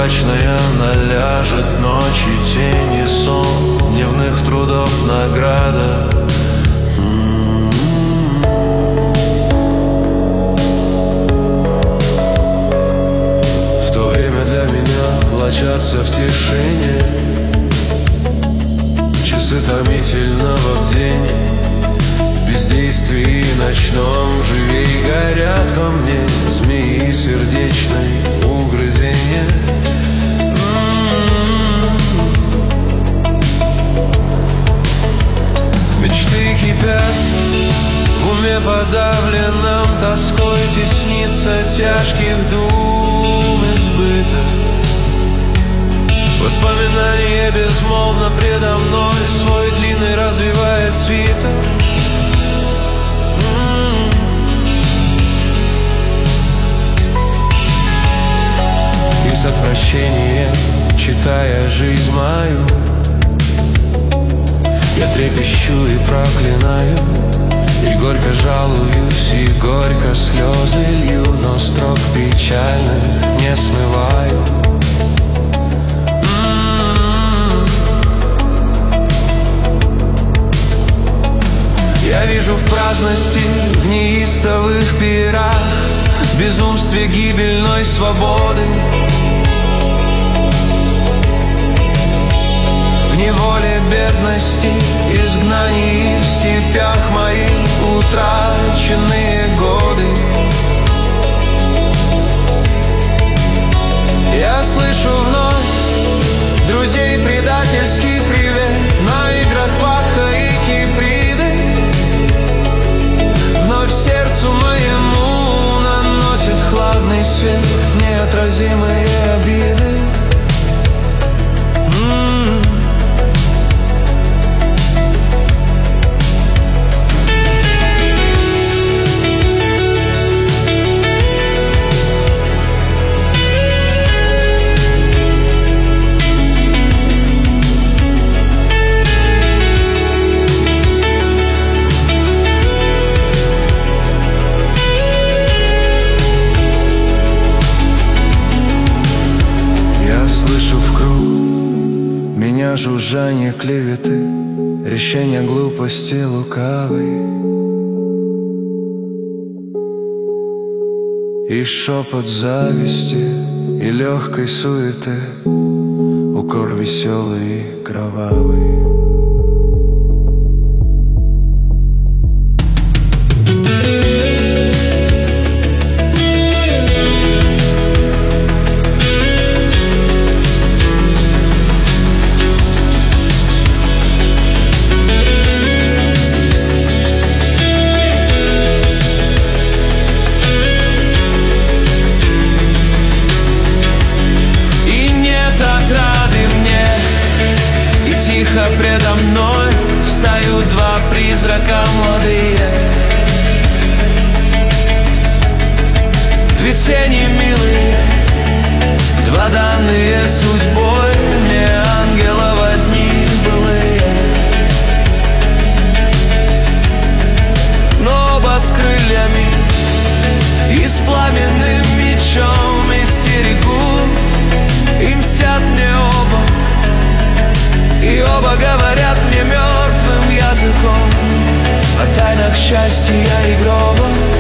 прозрачная наляжет ночи, тени, сон дневных трудов награда. В то время для меня влачатся в тишине часы томительного бдения. В бездействии ночном живи и горят во мне змеи сердечной угрызения. Мечты кипят в уме подавленном, тоской теснится тяжких дум избыток. Воспоминание безмолвно предо мной свой длинный развивает свиток. И с отвращением, читая жизнь мою, я трепещу и проклинаю, и горько жалуюсь, и горько слезы лью, но строк печальных не смываю. Я вижу в праздности, в неистовых пирах, в безумстве гибельной свободы, в неволе бедности, изгнании, в степях моих утраченные годы. Я слышу вновь друзей предательский привет на играх Вакха и Киприды. Вновь сердцу моему наносит хладный свет неотразимые обиды. Жужжание клеветы, решение глупости лукавой, и шепот зависти, и легкой суеты, укор веселый и кровавый. Предо мной встают два призрака молодые, две тени милые, два данные судьбой мне ангелов одни былые. Но оба с крыльями и с пламенным мечом истерегут, и мстят мне оба. И оба говорят мне мертвым языком о тайнах счастья и гроба.